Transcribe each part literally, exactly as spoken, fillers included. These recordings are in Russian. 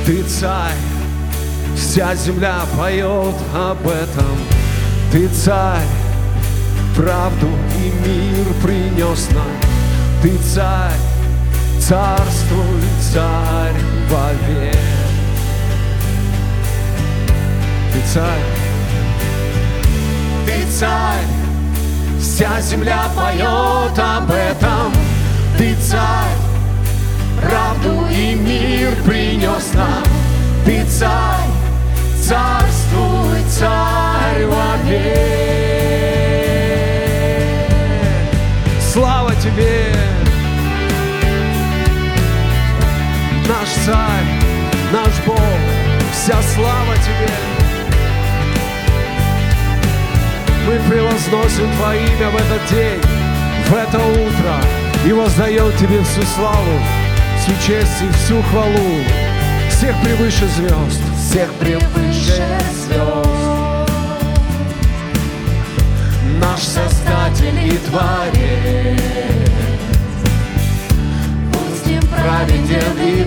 Ты царь, вся земля поет об этом. Ты царь, правду и мир принес нам. Ты царь, царствуй, царь вовек. Ты царь, ты царь, вся земля поет об этом. Ты царь, правду и мир принес нам. Ты царь, царствуй, царь вовек. Слава тебе, наш царь, наш Бог, вся слава тебе. Мы превозносим Твое имя в этот день, в это утро, и воздаем Тебе всю славу, всю честь и всю хвалу. Всех превыше звезд, всех превыше звезд. Наш Создатель и Творец, будем праведен и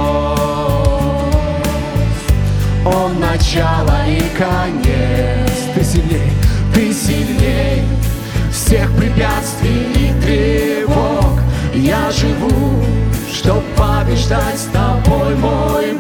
прост. Он начало и конец. Ты сильней, Ты сильней всех препятствий и тревог. Я живу, чтоб побеждать с Тобой, мой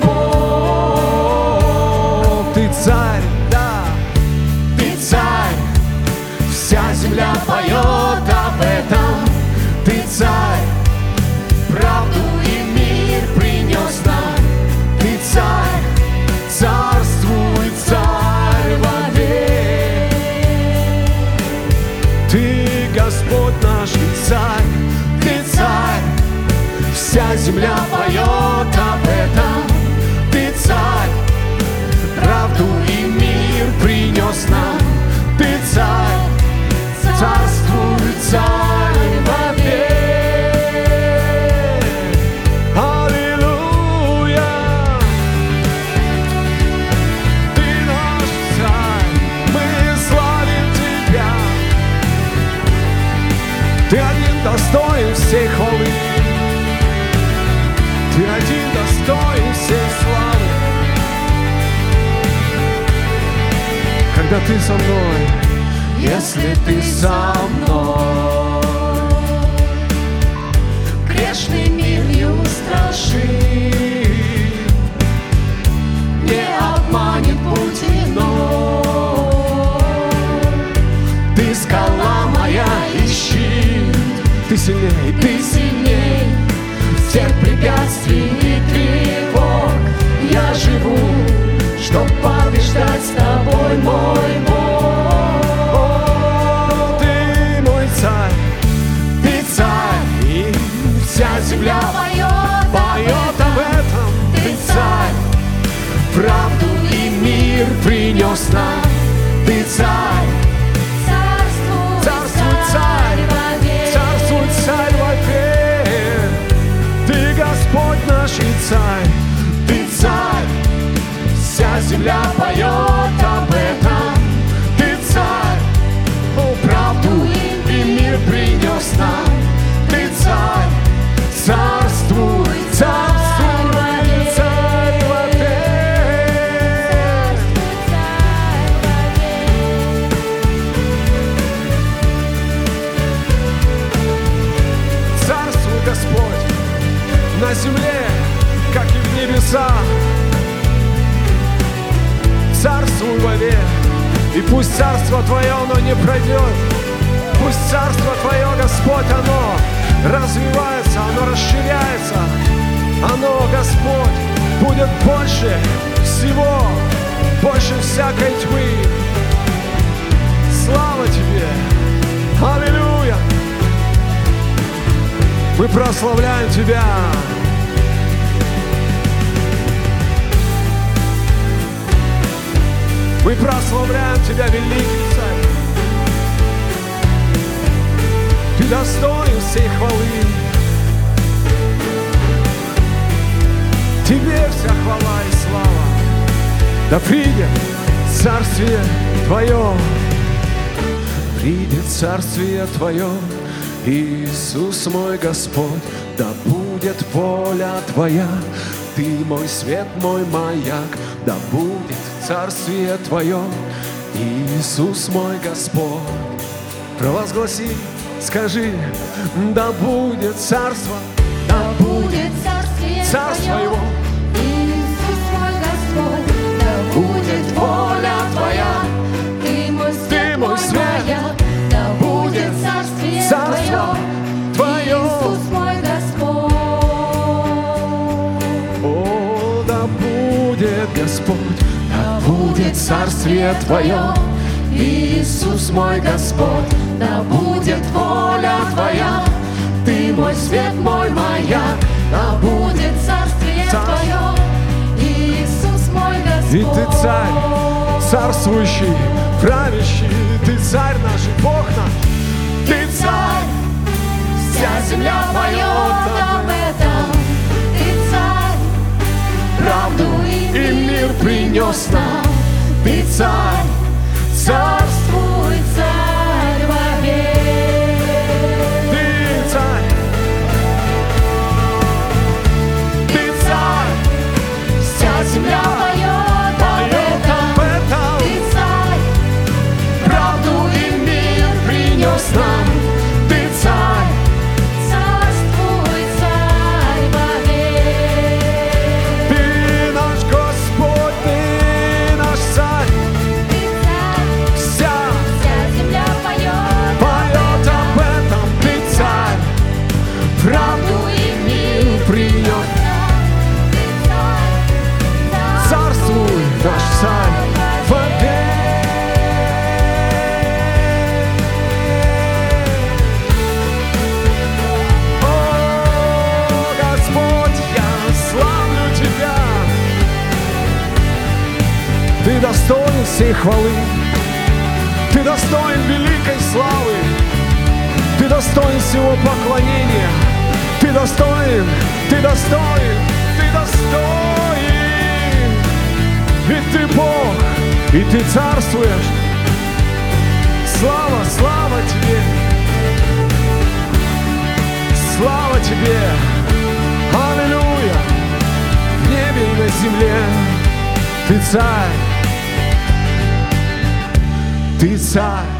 Бог. Ты царь, да, Ты царь, вся земля поет об этом. Ты царь, правду и мир принес нам. Ты царь, царствуй, царь вовек. Ты Господь наш, и царь, Ты царь, вся земля поет об этом. Ты царь, правду и мир принес нам. Ты царь, царствуй, царь вовек. аллилуйя. Ты наш царь, мы славим Тебя. Ты один достоин всей хвалы. Ты один достоин всей славы. Когда Ты со мной, Если Ты со мной, грешный мир не устрашит, не обманет путь иной. Ты скала моя и щит. Ты сильней, Ты сильней всех препятствий и тревог. Я живу, чтоб побеждать с Тобой, мой Бог. О, Ты мой царь, Ты царь, и вся земля поет, поет об этом. Ты царь, правду и мир принес нам. Ты царь, царствуй, Царствуй, царь, вовек. царствуй, царь вовек. Ты Господь наш и царь. Ты царь, вся земля поет об этом. Ты царь, О, правду и мир принес нам. Ты царь, царствуй, царствуй, вовек. царь вовек. Царствуй, Господь, на земле, как и в небесах. Царствуй вовек, и пусть царство Твое, оно не пройдет. Пусть царство Твое, Господь, оно развивается, оно расширяется. Оно, Господь, будет больше всего, больше всякой тьмы. Слава Тебе! Аллилуйя! Мы прославляем Тебя! Мы прославляем Тебя, великий Царь. Ты достоин всей хвалы. Тебе вся хвала и слава. Да придет царствие Твое. Придет царствие Твое, Иисус мой Господь. Да будет воля Твоя, Ты мой свет, мой маяк, да будет царствие Твое, Иисус мой Господь. Провозгласи, скажи, да будет царство, Да будет царствие царство Твое, Его, Иисус мой Господь. Да будет воля Твоя, Ты мой свет, мой мой свет. маяк. Да будет царствие Царство Твое, Твое. Иисус мой Господь. О, да будет Господь, да будет царствие Твое, Иисус мой Господь. Да будет воля Твоя, Ты мой свет, мой маяк. Да будет царствие Царство. Твое, Иисус мой Господь. И Ты царь, царствующий, правящий, Ты царь наш, и Бог наш. Ты царь, вся земля поет об этом. Ты царь, правду и мир принес нам. Ты царь, царствуй, царь вовек. Ты царь, Ты царь, вся земля поет об этом. об этом. Ты царь, правду и мир принес нам. Ты царь, царствуй, царь вовек. Ты наш Господь, Ты наш царь, Ты царь, вся вся земля поет поет об этом. Ты царь, правду и мир принес. Ты царь, Царствуй, наш царь, вовек. О, Господь, я славлю Тебя. Ты достоин всей хвалы, Ты достоин великой славы, Ты достоин всего поклонения, Ты достоин, Ты достоин, Ты достоин. И Ты Бог, и Ты царствуешь. Слава, слава Тебе, слава Тебе, аллилуйя. В небе и на земле Ты царь, Ты царь.